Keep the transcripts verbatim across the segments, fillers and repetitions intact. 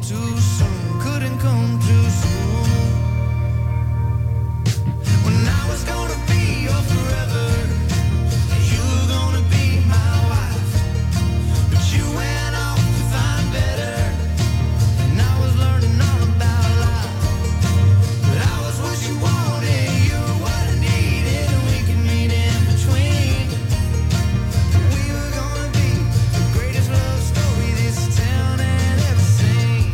too soon, couldn't come too soon. When I was gonna be your forever, you were gonna be my wife, but you went off to find better, and I was learning all about life. But I was what you wanted, you were what I needed, and we could meet in between. We were gonna be the greatest love story this town had ever seen.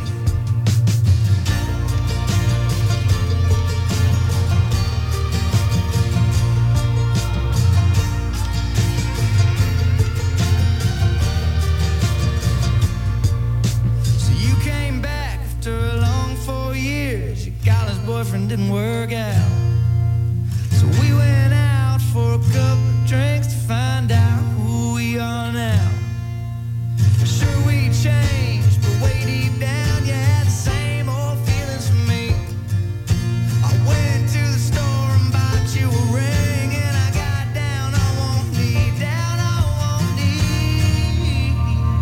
So you came back after a long four years. Your college boyfriend didn't work out. So we went out for a couple of drinks to find out who we are now. Sure we changed, but way deep down you had the same old feelings for me. I went to the store and bought you a ring, and I got down on one knee, down on one knee.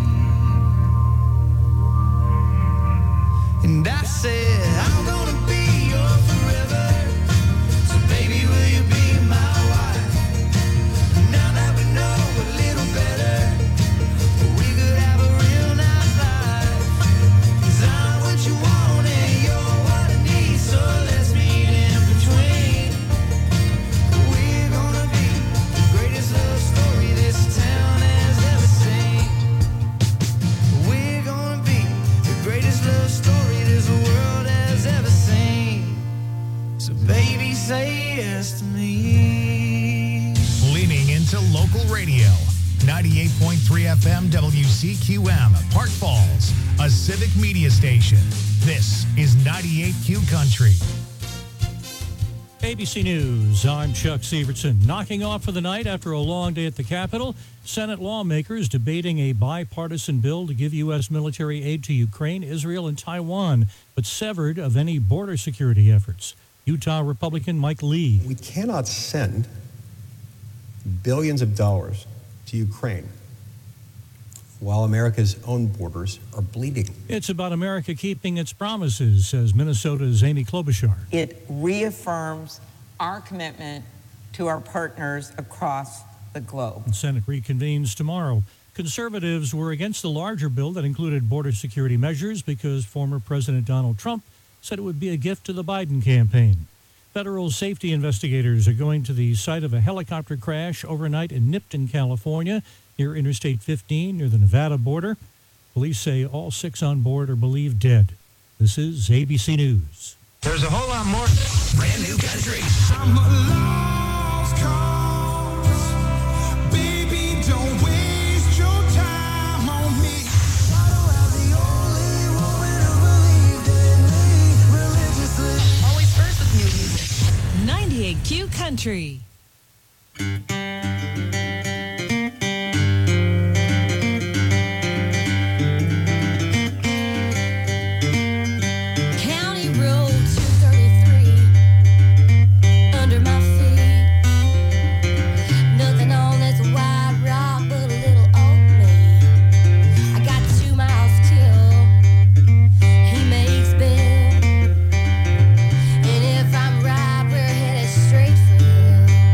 And I said, I'm gonna be your forever. So baby, will you be my wife? Now that we know a little better, we could have a real nice life. 'Cause I'm what you want and you're what I need, so let's meet in between. We're gonna be the greatest love story this town has ever seen. We're gonna be the greatest love story this world has ever seen. So baby, say yes to me. Leaning into local radio. ninety-eight point three F M W C Q M, Park Falls, a civic media station. This is ninety-eight Q Country. A B C News, I'm Chuck Severson. Knocking off for the night after a long day at the Capitol, Senate lawmakers debating a bipartisan bill to give U S military aid to Ukraine, Israel, and Taiwan, but severed of any border security efforts. Utah Republican Mike Lee. We cannot send billions of dollars to Ukraine while America's own borders are bleeding. It's about America keeping its promises, says Minnesota's Amy Klobuchar. It reaffirms our commitment to our partners across the globe. The Senate reconvenes tomorrow. Conservatives were against the larger bill that included border security measures because former President Donald Trump said it would be a gift to the Biden campaign. Federal safety investigators are going to the site of a helicopter crash overnight in Nipton, California, near Interstate fifteen, near the Nevada border. Police say all six on board are believed dead. This is A B C News. There's a whole lot more. Brand new country. I'm a lost cause. Baby, don't waste your time on me. Why do I the only woman who believed in me religiously? Always first with new music. ninety-eight Q Country. County Road two thirty-three under my feet. Nothing on this wide rock but a little old me. I got two miles till he makes bail. And if I'm right, we're headed straight for hell.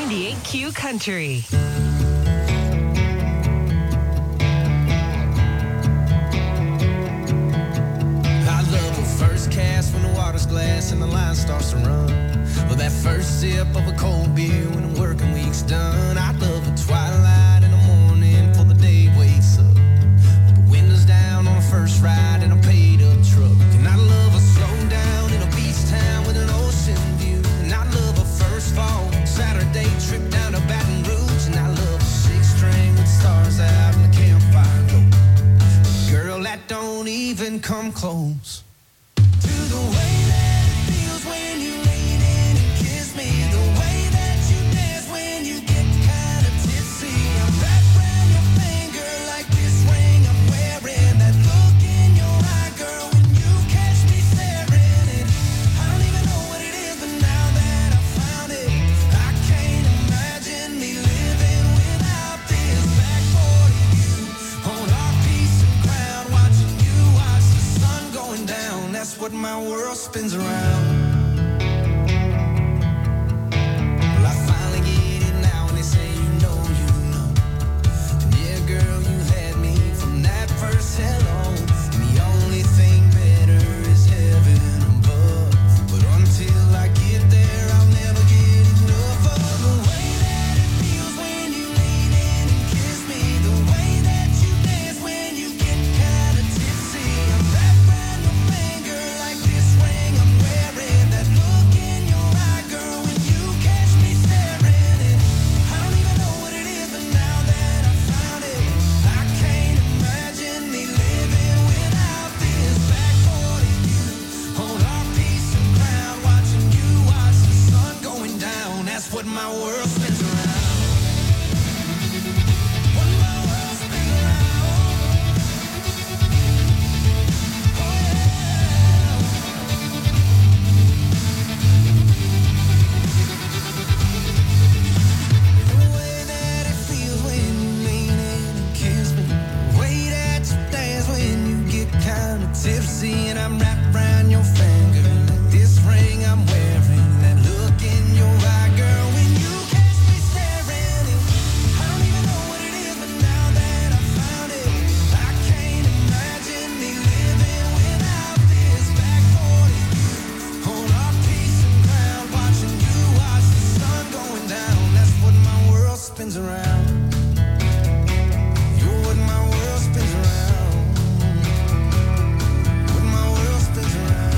ninety-eight Q Country. I love a first cast when the water's glass and the line starts to run. Or that first sip of a cold beer when the working week's done. I love a twilight in the morning before the day wakes up. With the windows down on a first ride in a paid up truck. And I love a slow down in a beach town with an ocean view. And I love a first fall Saturday trip down to Baton Rouge. And I love a six string with stars out and the campfire glow. Girl, that don't even come close to the way that it feels when you lean in and kiss me. The way that you dance when you get kind of tipsy. I'm wrapped around your finger like this ring I'm wearing. That look in your eye, girl, when you catch me staring. And I don't even know what it is, but now that I found it, I can't imagine me living without this. Back forty view on our piece of ground, watching you watch the sun going down. That's what my world spins around. Well, I finally get it now, and they say you know, you know. And yeah, girl, you had me from that first hello. And the only thing better is heaven above. But until I get there, I'll never get enough of the way that it feels when you lean in and kiss me. The way that you dance when you get kind of tipsy. I'm wrapped around your finger like this ring I'm wearing. That look in your eye, girl, when you catch me staring. And I don't even know what it is, but now that I found it, I can't imagine me living without this. Back forty view on our piece of ground, watching you watch the sun going down. That's what my world spins around. What my world spins around. Oh yeah. The way that it feels when you lean in and kiss me. The way that you dance when you get kind of tipsy. And I'm wrapped around your finger like this ring I'm wearing. That look in your eye, girl, when you catch me staring. And I don't even know what it is, but now that I found it, I can't imagine me living without this. Back forty view on our piece of ground, watching you watch the sun going down. That's what my world spins around. You're what my world spins around. What my world spins around.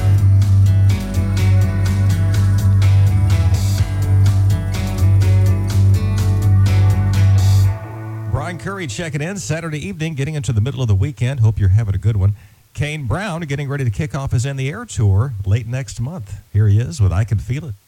Brian Curry checking in Saturday evening, getting into the middle of the weekend. Hope you're having a good one. Kane Brown getting ready to kick off his In the Air tour late next month. Here he is with I Can Feel It.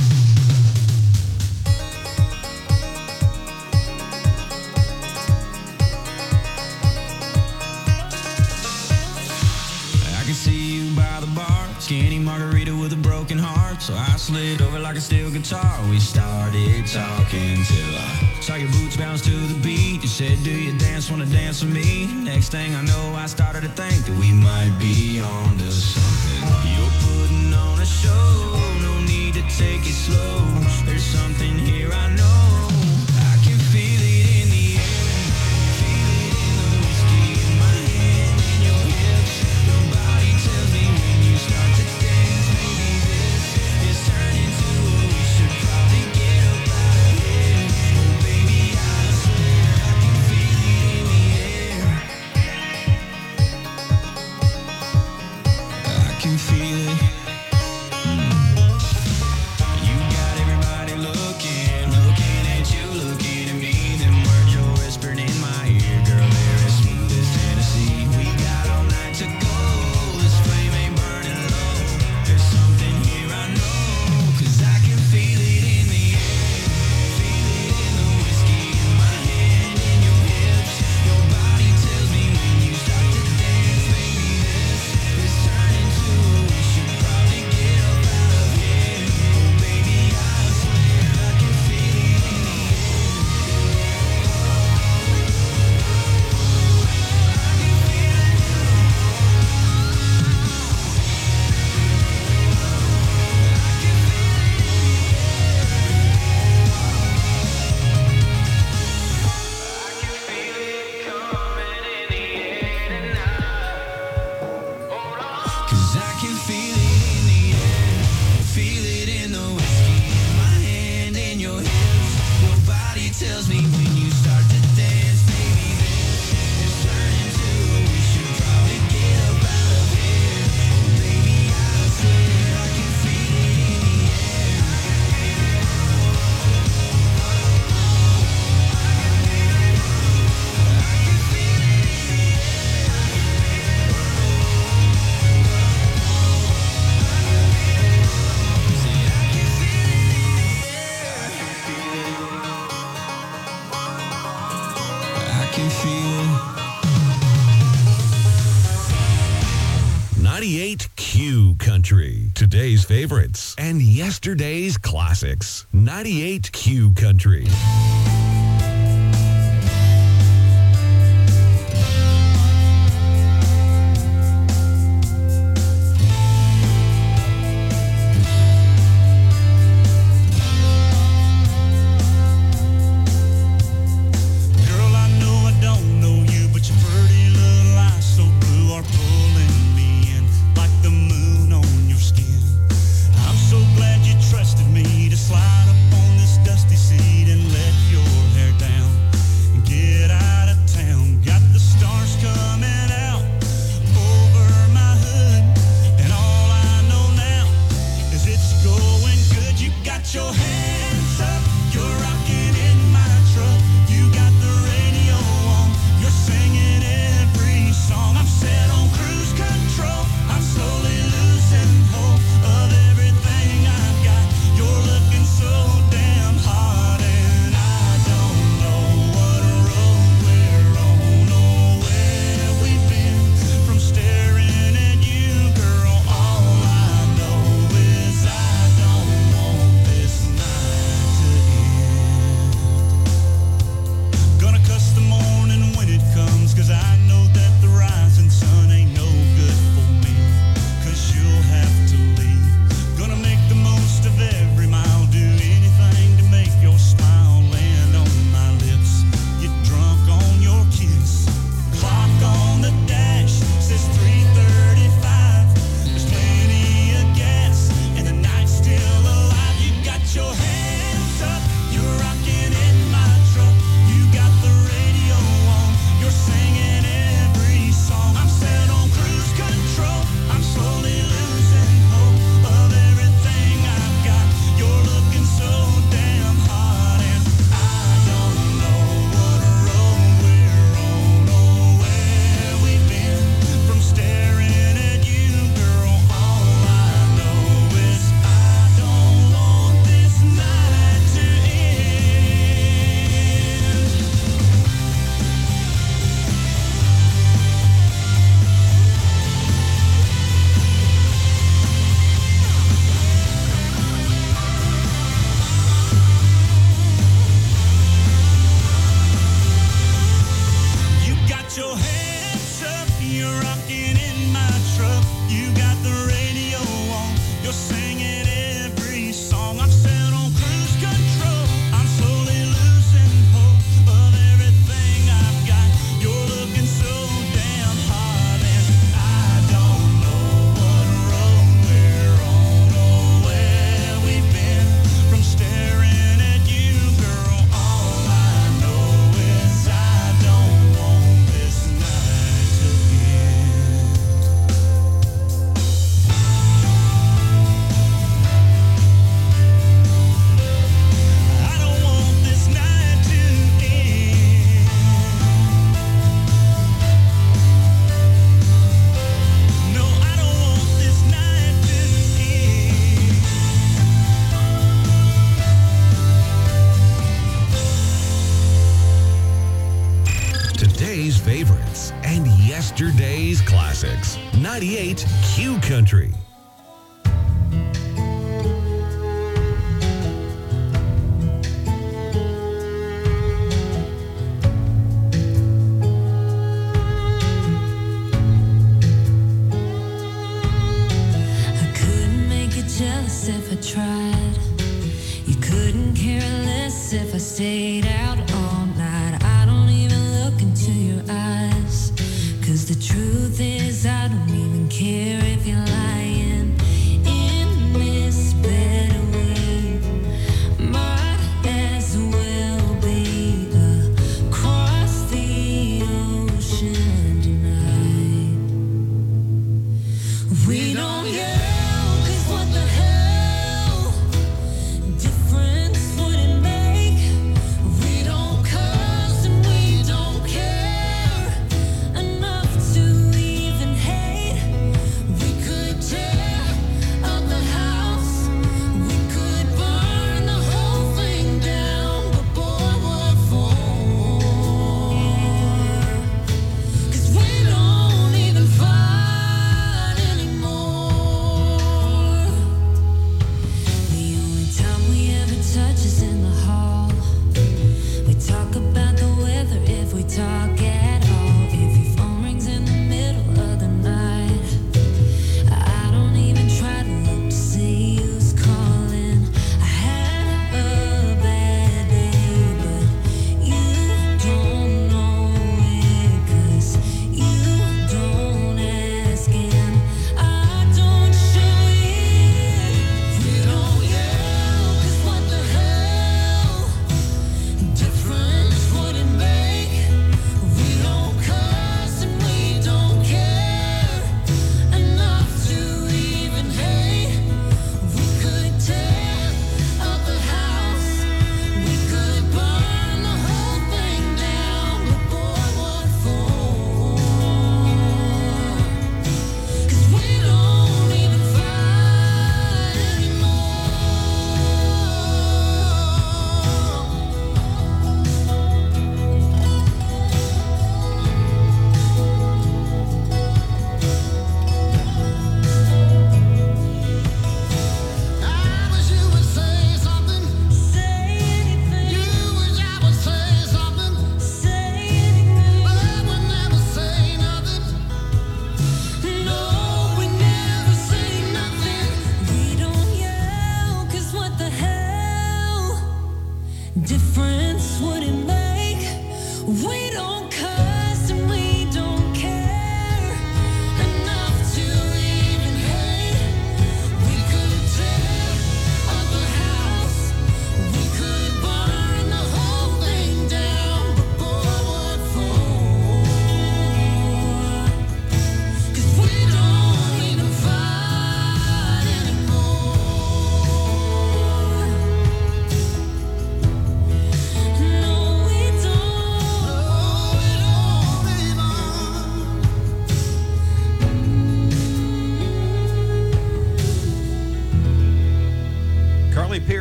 I can see you by the bar, skinny margarita with a broken heart. So I slid over like a steel guitar. We started talking till I saw your boots bounce to the beat. You said, do you dance, wanna dance with me? Next thing I know, I started to think that we might be on to something. You're putting on a show, no need to take it slow. There's something here I know. I can feel it in the air, feel it in the whiskey in my hand, in your hips. Your body tells me when you start to dance, maybe this is turning to what we should probably get up out of here. Oh baby, I swear I can feel it in the air. I can feel it. You got everybody looking, looking can feel. ninety-eight Q Country. Today's favorites and yesterday's classics. ninety-eight Q Country. Girl, I know I don't know you, but your pretty little eyes so blue are pulling me in like the moon on your skin. I'm so glad you trusted me to slide up on this dusty seat and let your hair down and get out of town. Got the stars coming out over my hood, and all I know now is it's going good. You got your hands up, you're rocking in my truck. You got the radio on, you're singing every song. I'm set on cruise control, I'm slowly losing hope of everything I've got. You're looking so damn hot, and I don't know what road we're on or where we've been. From staring at you, girl, all I know is I don't want this night to end. Gonna cuss the morning when it comes, 'cause I know that the rising sun ain't no good for me, 'cause you'll have to leave. Gonna make the most of every mile, do anything to make your smile land on my lips. Get drunk on your kiss. Clock on the dash says three thirty-five. There's plenty of gas and the night's still alive. You got your hands up, you're rocking in my truck. You got the radio on, you're singing every song. I'm set on cruise control, I'm slowly losing hope of everything I've got. You're looking so damn hot, and I don't know what road we're on or where we've been. From staring at you, girl, all I know is I don't want this night to end. You got your hands up, you're rocking in my truck. You got the radio on, you're singing every song. I'm set on cruise control, I'm slowly losing hope of everything I've got. You're looking so damn hot, and I don't know what road we're on or where we've been. From staring at you, girl, all I know is I don't want this night to end. I don't want this night to end. No, I don't want this night to end. Today's favorites and yesterday's classics. ninety-eight Q Country. I couldn't make you jealous if I tried. You couldn't care less if I stayed out all night. I don't even look into your eyes, 'cause the truth is I don't even care if you're lying. In this better way, might as well be across the ocean tonight. We don't yell, 'cause what the hell difference would it make? We don't cuss and we don't care enough to even hate.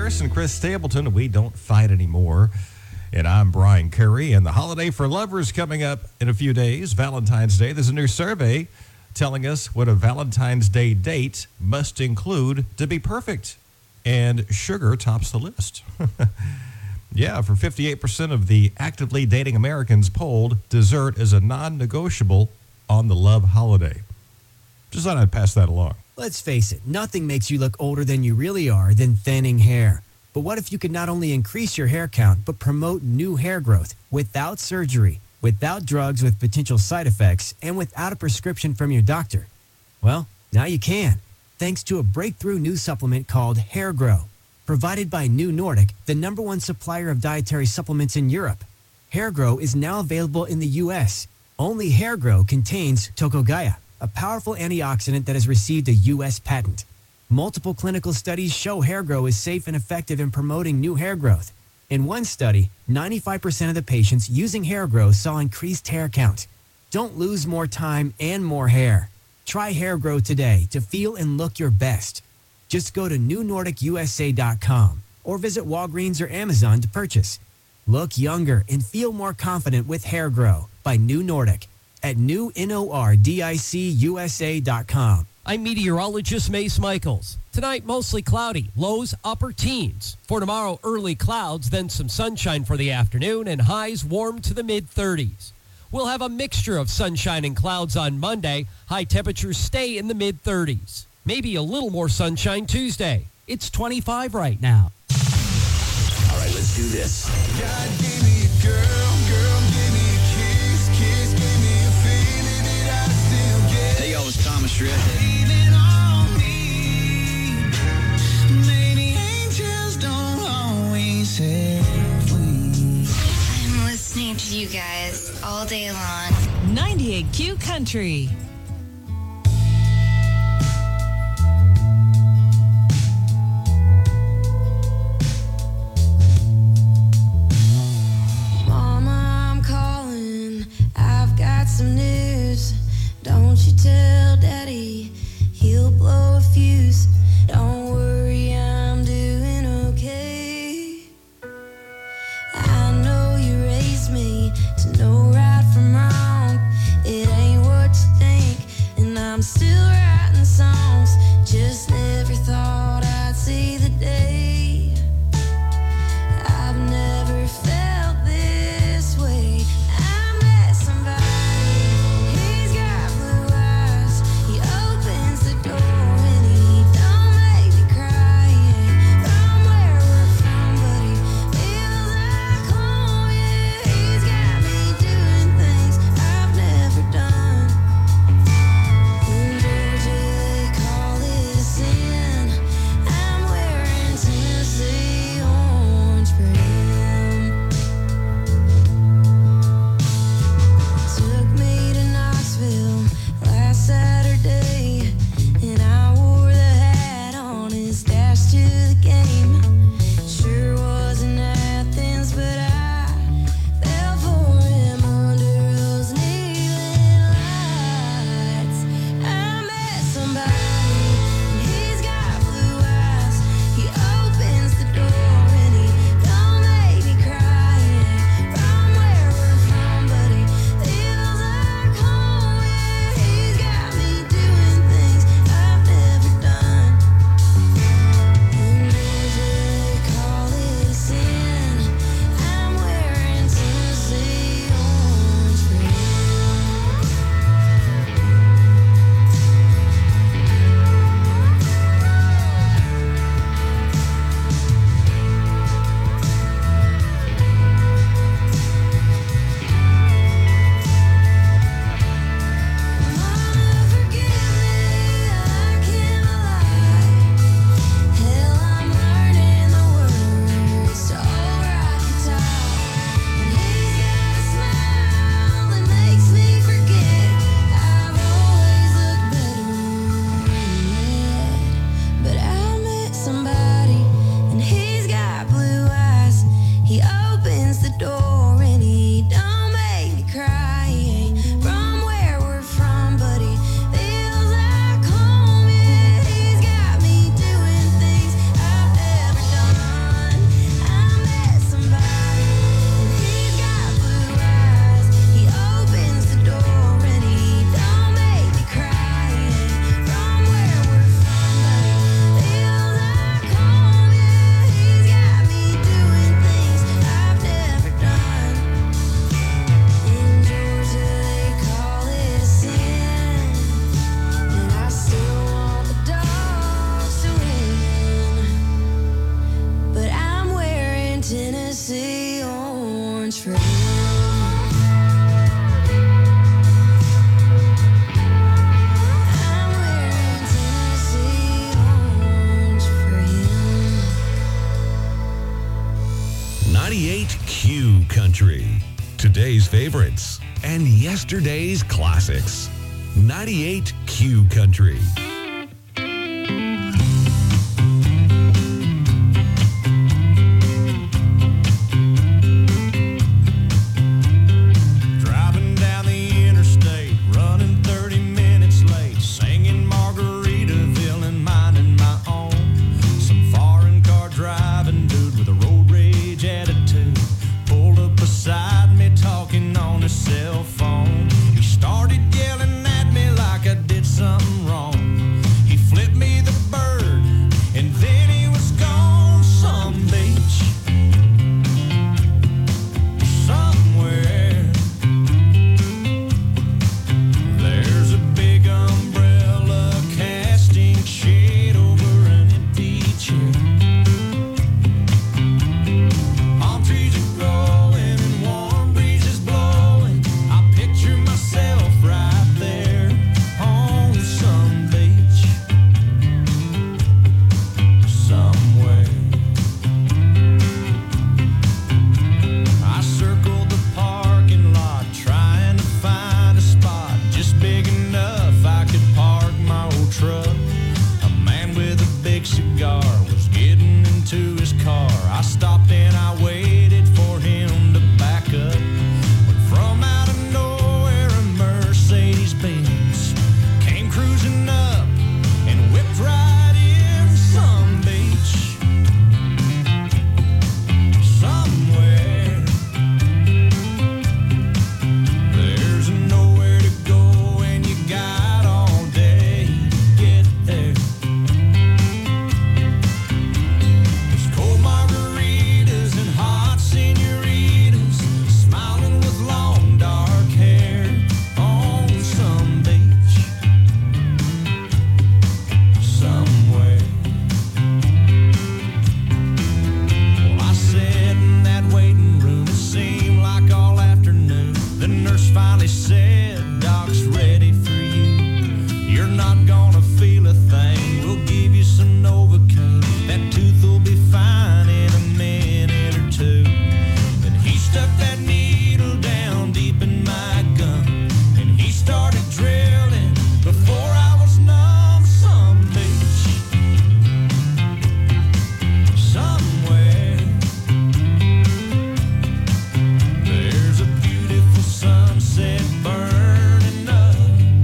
Harris and Chris Stapleton. We don't fight anymore. And I'm Brian Curry. And the holiday for lovers coming up in a few days, Valentine's Day. There's a new survey telling us what a Valentine's Day date must include to be perfect. And sugar tops the list. Yeah, for fifty-eight percent of the actively dating Americans polled, dessert is a non-negotiable on the love holiday. Just thought I'd pass that along. Let's face it, nothing makes you look older than you really are than thinning hair. But what if you could not only increase your hair count, but promote new hair growth without surgery, without drugs with potential side effects, and without a prescription from your doctor? Well, now you can, thanks to a breakthrough new supplement called Hair Grow. Provided by New Nordic, the number one supplier of dietary supplements in Europe. Hair Grow is now available in the U S. Only Hair Grow contains Tocogaya, a powerful antioxidant that has received a U S patent. Multiple clinical studies show Hair Grow is safe and effective in promoting new hair growth. In one study, ninety-five percent of the patients using Hair Grow saw increased hair count. Don't lose more time and more hair. Try Hair Grow today to feel and look your best. Just go to new nordic u s a dot com or visit Walgreens or Amazon to purchase. Look younger and feel more confident with Hair Grow by New Nordic at new nordic u s a dot com. I'm meteorologist Mace Michaels. Tonight, mostly cloudy, lows upper teens. For tomorrow, early clouds, then some sunshine for the afternoon, and highs warm to the mid-thirties. We'll have a mixture of sunshine and clouds on Monday. High temperatures stay in the mid-thirties. Maybe a little more sunshine Tuesday. It's twenty-five right now. All right, let's do this. God gave me a girl, girl gave me a kiss, kiss gave me a feeling that I still get. Hey, y'all, it's Thomas Rhett. Leaning on me. Maybe angels don't always have wings. I'm listening to you guys all day long. ninety-eight Q Country. Mama, I'm calling. I've got some news. Don't you tell Daddy, he'll blow a fuse. Don't worry, I'm doing okay. I know you raised me to know right from wrong. It ain't what you think, and I'm still writing songs. Just never thought I'd see the day. I've never felt this way. I met somebody, he's got blue eyes. He opens the door and he and yesterday's classics. ninety-eight Q Country. Driving down the interstate, running thirty minutes late, singing Margaritaville and minding my own. Some foreign car driving dude with a road rage attitude pulled up beside me talking on his cell phone. He started yelling at me like I did something wrong. He flipped me the bird and then he was gone. Some beach somewhere. There's a big umbrella casting shade over an empty chair. Palm trees are growing and warm breezes blowing. I picture myself right there on some beach somewhere. I circled the parking lot trying to find a spot just big enough I could park my old truck. A man with a big cigar was getting into his car. I stopped and I waited for him to back up. When from out of nowhere a Mercedes Benz came cruising up and whipped right in. Some beach somewhere. There's nowhere to go and you got all day to get there. There's cold margaritas and hot senoritas smiling with long dark hair on some beach somewhere. Well, I sat in that waiting room, it seemed like all afternoon. The nurse finally said, "Doc's ready for you. You're not gonna feel a thing. We'll give you some Novocaine. That tooth will be fine in a minute or two." Then he stuck that needle down deep in my gum and he started drilling before I was numb. Some beach somewhere. There's a beautiful sunset burning up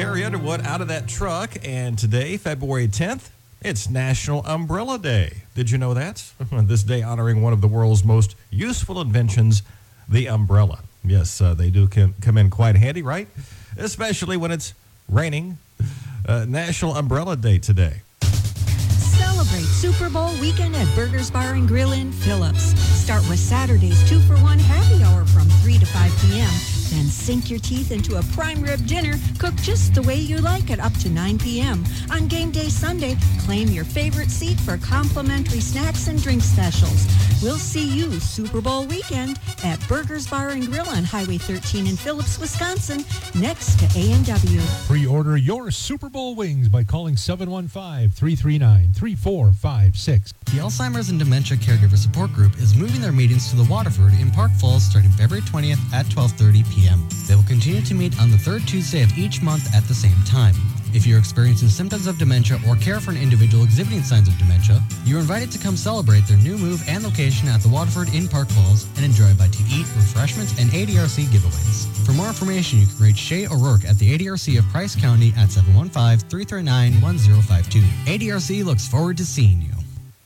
Carrie Underwood out of that truck. And today, February tenth, it's National Umbrella Day. Did you know that? This day honoring one of the world's most useful inventions, the umbrella. Yes, uh, they do com- come in quite handy, right? Especially when it's raining. Uh, National Umbrella Day today. Celebrate Super Bowl weekend at Burgers Bar and Grill in Phillips. Start with Saturday's two for one happy hour from three to five p.m. Then sink your teeth into a prime rib dinner cooked just the way you like it up to nine p.m. On game day Sunday, claim your favorite seat for complimentary snacks and drink specials. We'll see you Super Bowl weekend at Burgers Bar and Grill on Highway thirteen in Phillips, Wisconsin, next to A and W. Pre-order your Super Bowl wings by calling seven one five, three three nine, three four five six. The Alzheimer's and Dementia Caregiver Support Group is moving their meetings to the Waterford in Park Falls starting February twentieth at twelve thirty p.m. They will continue to meet on the third Tuesday of each month at the same time. If you're experiencing symptoms of dementia or care for an individual exhibiting signs of dementia, you're invited to come celebrate their new move and location at the Waterford in Park Falls and enjoy bite-to-eat, refreshments, and A D R C giveaways. For more information, you can reach Shay O'Rourke at the A D R C of Price County at seven one five, three three nine, one zero five two. A D R C looks forward to seeing you.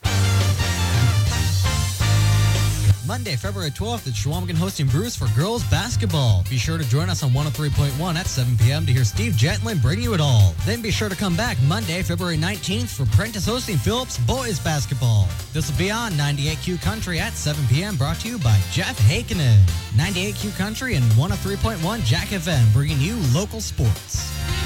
Monday, February twelfth, it's Shawamigan hosting Bruce for girls basketball. Be sure to join us on one oh three point one at seven p.m. to hear Steve Gentlin bring you it all. Then be sure to come back Monday, February nineteenth for Prentice hosting Phillips boys basketball. This will be on ninety-eight Q Country at seven p.m. brought to you by Jeff Hakinen. ninety-eight Q Country and one oh three point one Jack F M bringing you local sports.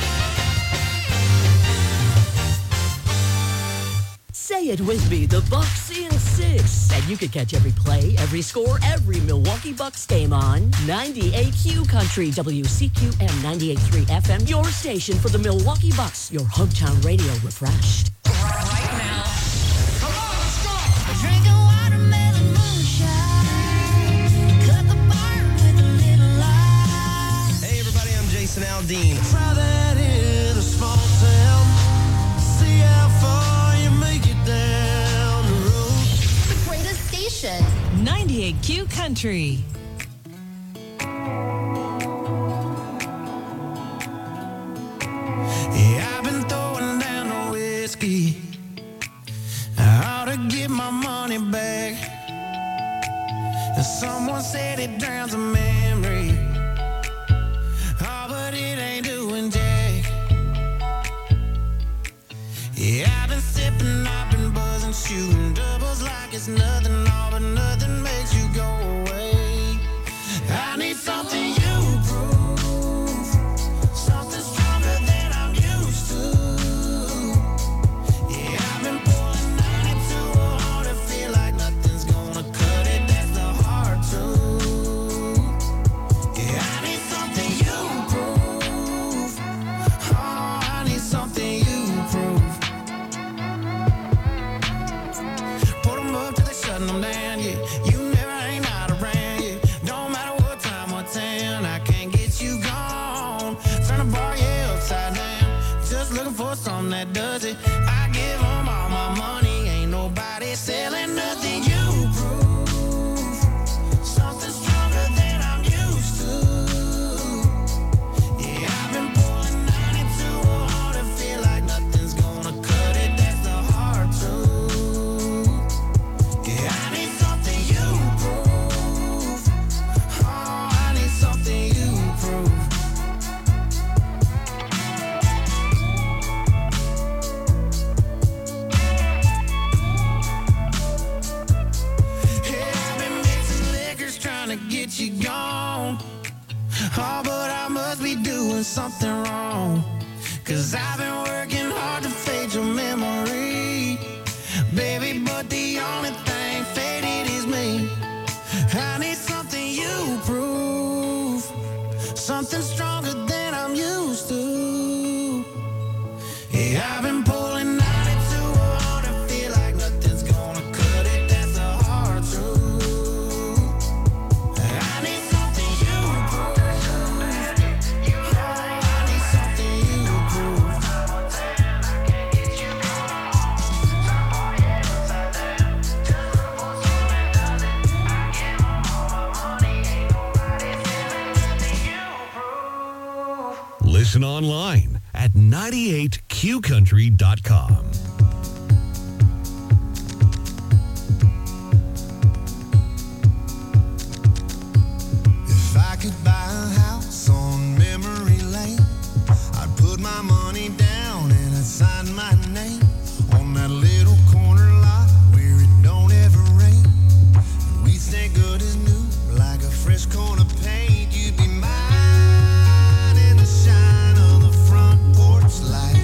Say it with me, the Bucks in six. And you can catch every play, every score, every Milwaukee Bucks game on ninety-eight Q Country, W C Q M ninety-eight point three F M, your station for the Milwaukee Bucks, your hometown radio refreshed. Right now. Come on, let's go. Drinking watermelon moonshine. Cut the bar with a little light. Hey, everybody, I'm Jason Aldean. Try that in a small town. See how far you make it down the road. The greatest station. ninety-eight Q Country. Yeah, I've been throwing down the whiskey. I ought to get my money back. Someone said it drowns a memory. Oh, but it ain't doing jack. Yeah, I've been sipping, I've been buzzing, shooting doubles like it's nothing, all but nothing makes you go away. I need something you prove, something stronger than I'm used to. Yeah, I've been pulling ninety-two hard to feel like nothing's gonna cut it, that's the hard truth. Yeah, I need something you prove. Oh, I need something you prove. Put 'em up till they shutting them down, yeah. You never ain't out around, yeah. Don't matter what time or town, I can't get you gone. Turn the bar, yeah, upside down. Just looking for something that does it. I give 'em all my money, ain't nobody selling nothing. You prove something stronger than I'm used to. Yeah, I've been pulling ninety-two hard to feel like nothing's gonna cut it, that's the hard truth. Yeah, I need something you prove. Oh, I need something you prove. Yeah, I've been mixing liquors trying to get you gone. Oh, but I must be doing something wrong. Cause I've been working hard to fade your memory. Baby, but the only thing faded is me. I need something you prove, something stronger than I'm used to. Yeah, I've been pulling ninety-two hard to feel like nothing's gonna cut it, that's the hard truth. I need something you prove. Oh, I need something you prove. Listen online at ninety-eight q country dot com. If I could buy a house on memory lane, I'd put my money down and I'd sign my name on that little corner lot where it don't ever rain. And we'd stay good as new, like a fresh coat of paint. You'd be mine in the shine of the front porch light.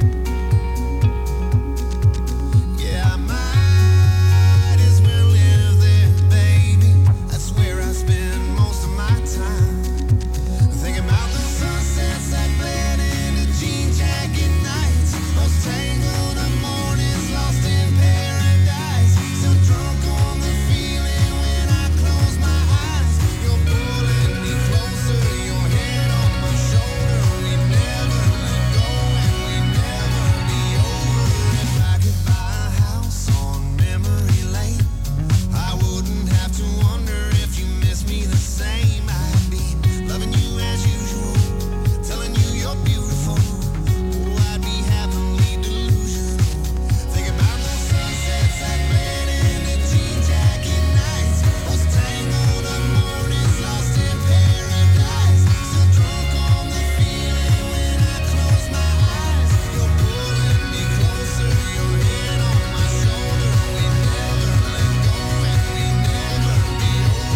Yeah, I might as well live there, baby. That's where I spend most of my time. Thinking about the sunsets that bled into jean jacket nights, those tangled up mornings lost in paradise. Still drunk on the feeling when I close my eyes. You're pulling me closer, your head on my shoulder. We never let go and we never be over. If I could buy a house on memory lane, I wouldn't have to wonder if you miss me the same. I'd be loving you as usual, telling you you're beautiful. Oh, I'd be happily delusional. Think about the sunsets that bled into jean jacket nights, those tangled up mornings lost in paradise. Still drunk on the feeling when I close my eyes. You're pulling me closer, your head on my shoulder. We never let go and we never be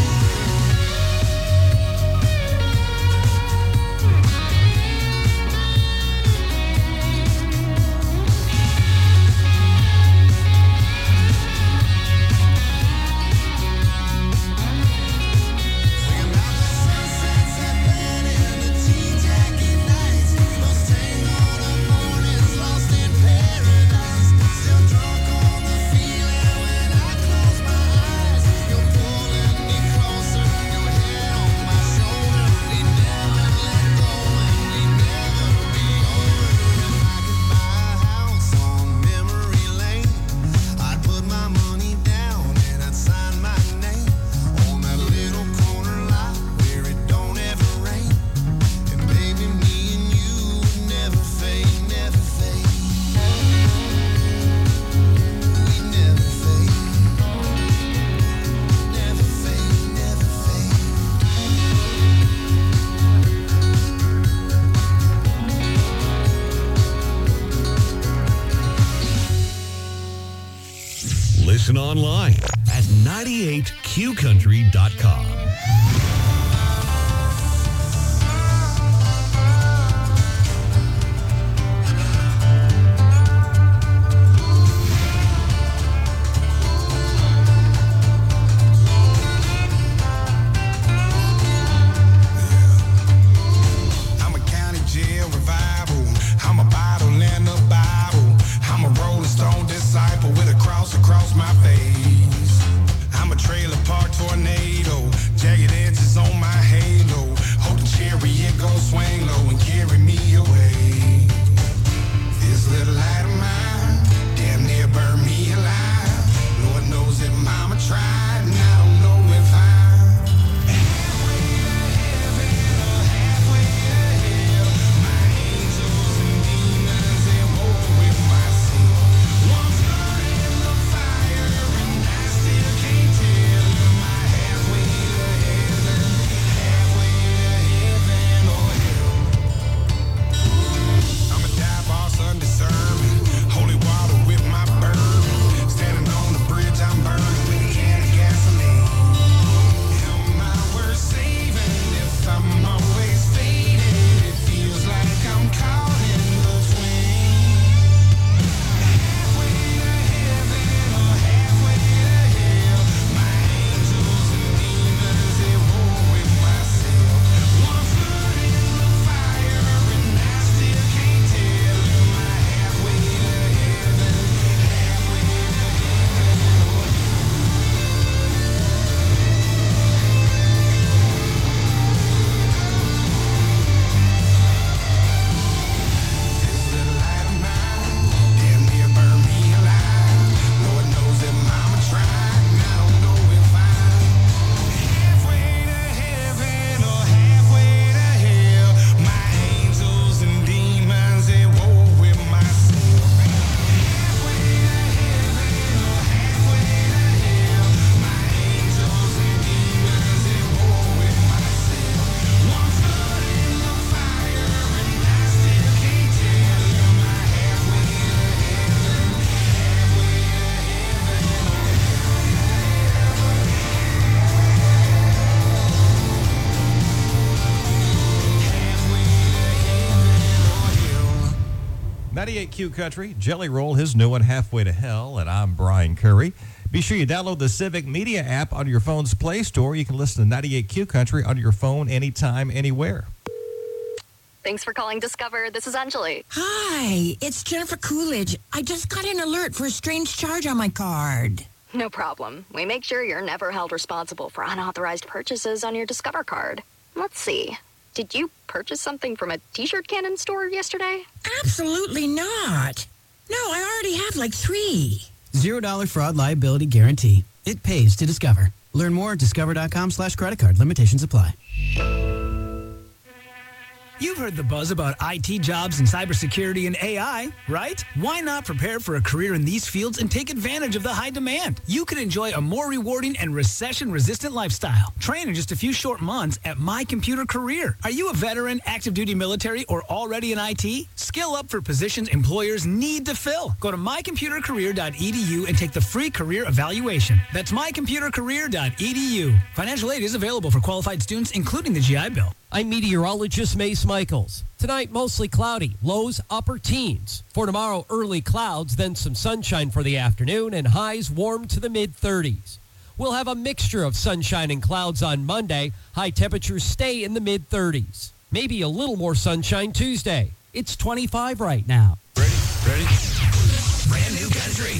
Listen online at ninety-eight q country dot com. I'm a county jail revival. I'm a bottle and a Bible. I'm a rolling stone disciple with a cross across my face. I'm a trailer park tornado, jagged edges ninety-eight Q Country, Jelly Roll, his new one, Halfway to Hell, and I'm Brian Curry. Be sure you download the Civic Media app on your phone's Play Store. You can listen to ninety-eight Q Country on your phone anytime, anywhere. Thanks for calling Discover. This is Anjali. Hi, it's Jennifer Coolidge. I just got an alert for a strange charge on my card. No problem. We make sure you're never held responsible for unauthorized purchases on your Discover card. Let's see. Did you purchase something from a t-shirt cannon store yesterday? Absolutely not. No, I already have like three. Zero dollar fraud liability guarantee. It pays to Discover. Learn more at discover.com slash credit card. Limitations apply. You've heard the buzz about I T jobs in cybersecurity and A I, right? Why not prepare for a career in these fields and take advantage of the high demand? You can enjoy a more rewarding and recession-resistant lifestyle. Train in just a few short months at My Computer Career. Are you a veteran, active duty military, or already in I T? Skill up for positions employers need to fill. Go to my computer career dot e d u and take the free career evaluation. That's my computer career dot e d u. Financial aid is available for qualified students, including the G I Bill. I'm meteorologist Mace Michaels. Tonight, mostly cloudy, lows upper teens. For tomorrow, early clouds, then some sunshine for the afternoon, and highs warm to the mid-thirties. We'll have a mixture of sunshine and clouds on Monday. High temperatures stay in the mid-thirties. Maybe a little more sunshine Tuesday. It's twenty-five right now. Ready? Ready? Brand new country.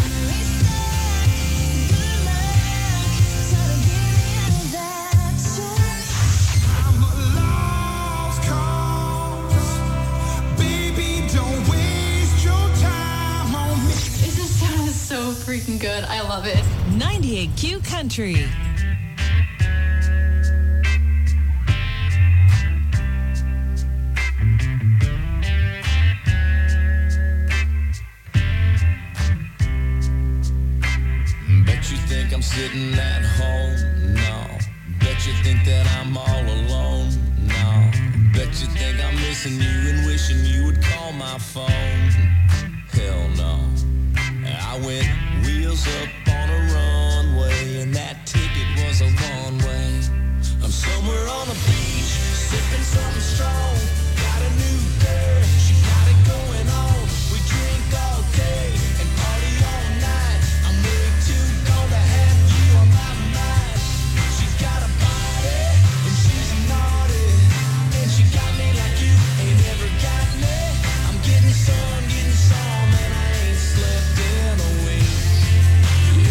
So freaking good. I love it. ninety-eight Q Country. Bet you think I'm sitting at home? No. Bet you think that I'm all alone? No. Bet you think I'm missing you and wishing you would call my phone? Hell no. I went wheels up on a runway, and that ticket was a one-way. I'm somewhere on the beach, sipping something strong. Got a new girl, she got it going on. We drink all day and party all night. I'm way too gone to have you on my mind. She's got a body, and she's naughty, and she got me like you ain't ever got me. I'm getting some, getting some, and I ain't slept in a week.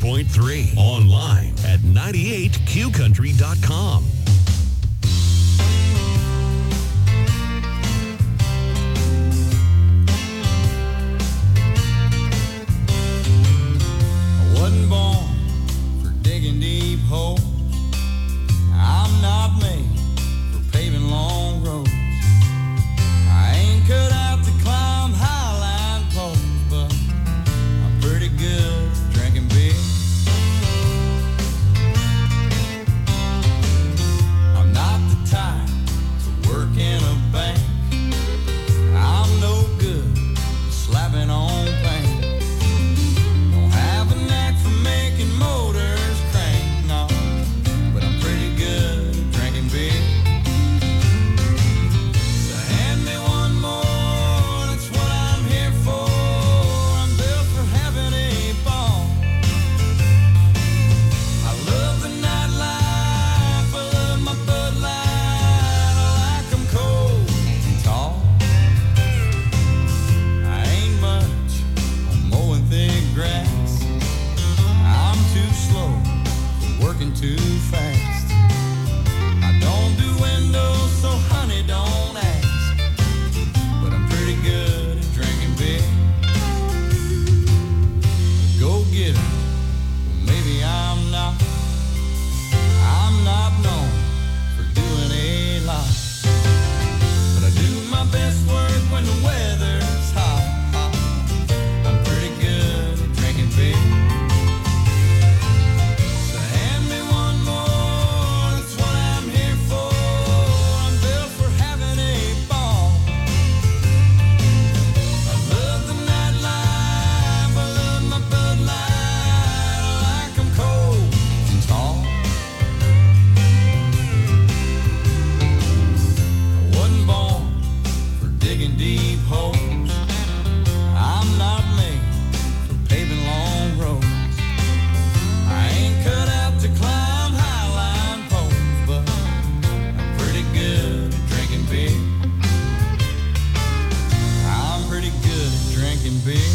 point three. Online at ninety-eight q country dot com. I wasn't born for digging deep holes. I'm not made for paving long roads. I ain't cut out to climb highline poles, but I'm pretty good at drinking beer. I'm not the type to work in a bank. I'm no good at slapping on paint. Don't have a knack for making motors crank, no, but I'm pretty good at drinking beer. So hand me one more, that's what I'm here for. I'm built for having a ball. I love the nightlife, I love my Bud Light. I like 'em cold and tall. I ain't much on mowing thick grass. I'm too slow for working too fast. I don't do windows, so honey, don't ask. But I'm pretty good at drinking beer. Go get it. Well, maybe I'm not. I'm not known for doing a lot. But I do my best work when the weather's hot. I'm pretty good at drinking beer. So hand me one more, that's what I'm here for. I'm built for having a ball. I love the nightlife, I love my Bud Light. I like 'em cold and tall. I wasn't born for digging deep holes. I'm not made for paving long roads. I ain't cut out to climb highline poles, but I'm pretty good at drinking beer. I'm pretty good at drinking beer.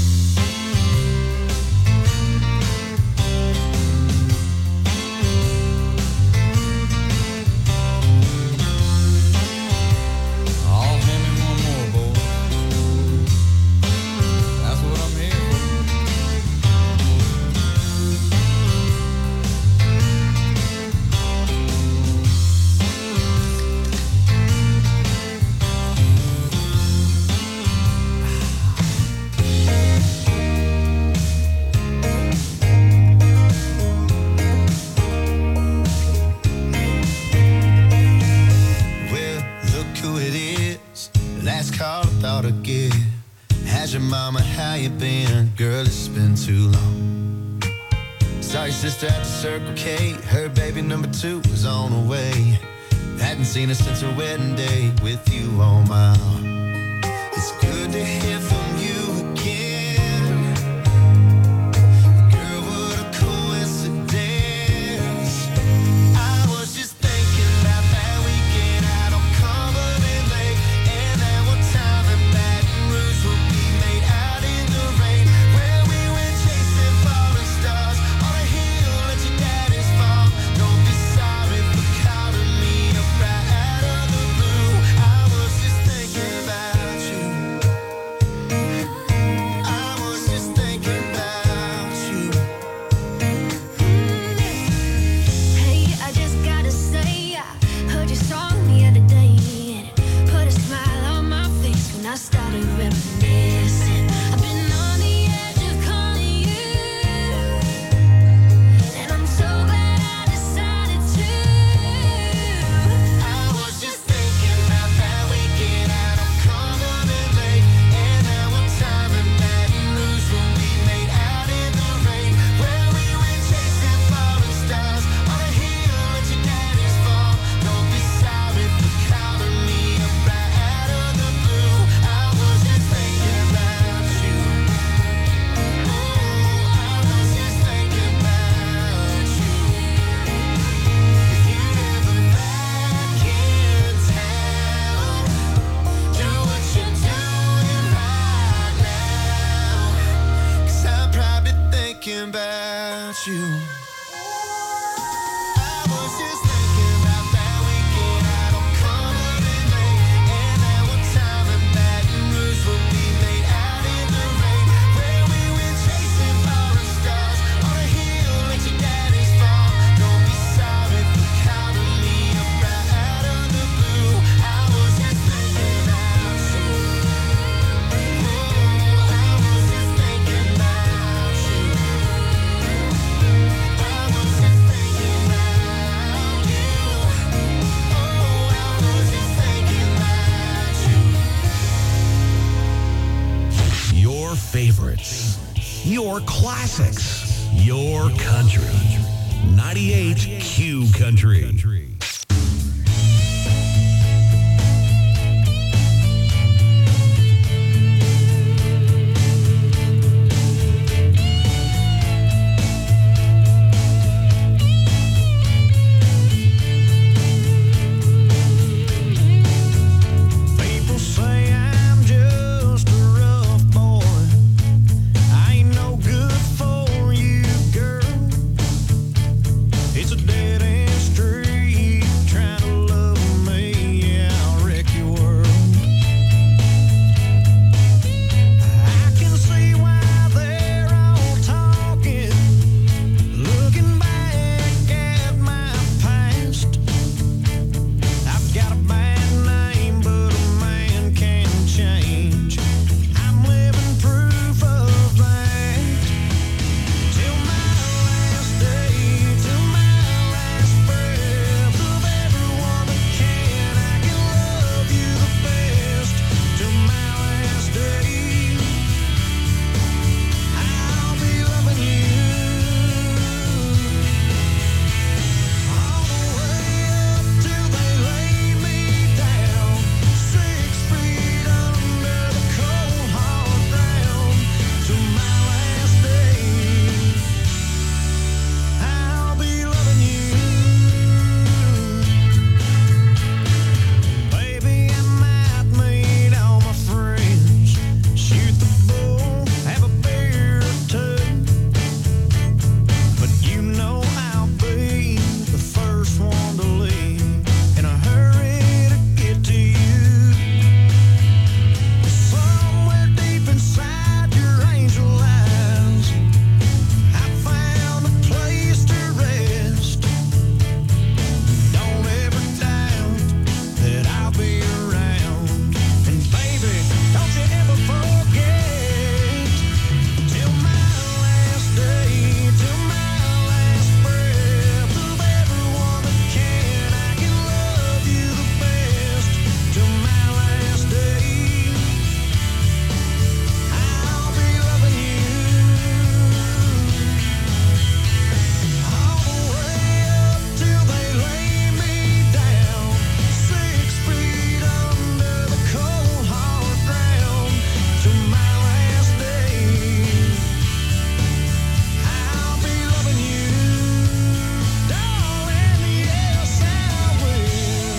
Oh, hand me one more, boy. That's what I'm here for. Well, look who it is. Last call I thought I'd get. How's your mama? How you been? Girl, it's been too long. Saw your sister at the Circle K. Her baby number two was on the way. Hadn't seen her since her wedding day with you on my arm. It's good to hear from you again. Girl, what a coincidence. I was just thinking about that weekend out on Cumberland Lake, and that one time in Baton Rouge where we made out in the rain, where we went chasing falling stars on a hill at your daddy's farm. Don't be sorry for calling me up right out of the blue. I was just thinking about you. I was just thinking about you. Hey, I just gotta say, I heard your song the other day, and it put a smile on my face when I started reminiscing. I've been on the edge of calling you, and I'm so glad I decided to. I was just thinking about that weekend out on Cumberland Lake, and that one time in Baton Rouge when we made out in the rain, where we went chasing falling stars on a hill at your daddy's farm. Don't be sorry for calling me up right out of the blue. I was just thinking about favorites, your classics, your country. ninety-eight Q Country. People say I'm just a rough boy. I ain't no good for you, girl. It's a dead end street. Trying to love me, yeah, I'll wreck your world. I can see why they're all talking, looking back at my past. I've got a bad name, but a man can change. I'm living proof of that. Till my last day, till my last breath of everyone that can, I can love you the best. Till my last day, I'll be loving you all the way up till they lay me down, six feet under the cold hard ground. Till my last day, I'll be loving you. Baby, I might meet all my friends, shoot the bull, have a beer or two, but you know I'll be the first one to leave, in a hurry to get to you. Somewhere deep inside your angel eyes, I found a place to rest. Don't ever doubt that I'll be around. And baby, don't you ever forget, till my last day, till my last breath of everyone that can, I can love you the best. Till my last day, I'll be loving you all the way up till they lay me down, six feet under the cold hard ground. Till my last day, I'll be loving you, darling, yes I will.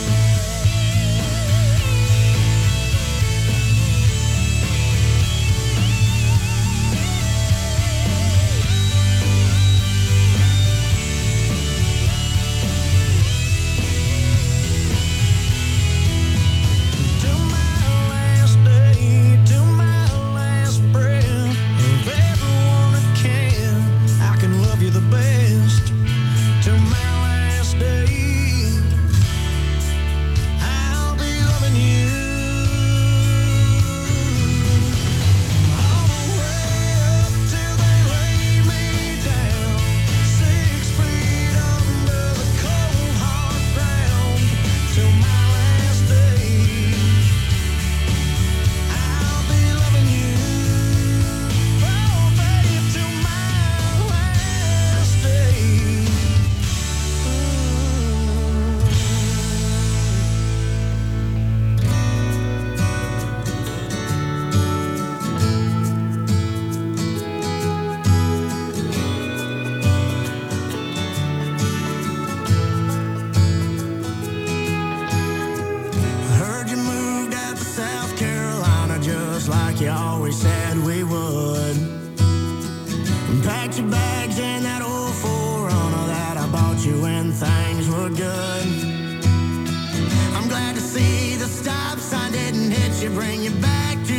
Till my last day, till my last breath of everyone that can, I can love you the best. Till my last day, I'll be loving you all the way up till they lay me down, six feet under the cold hard ground. Till my last day, I'll be loving you, oh baby, till my last day. I heard you moved out to South Carolina just like you always said we would, and packed your bags in that old four runner that I bought you when things were good. I'm glad to see the stop sign didn't hit you, bring you back to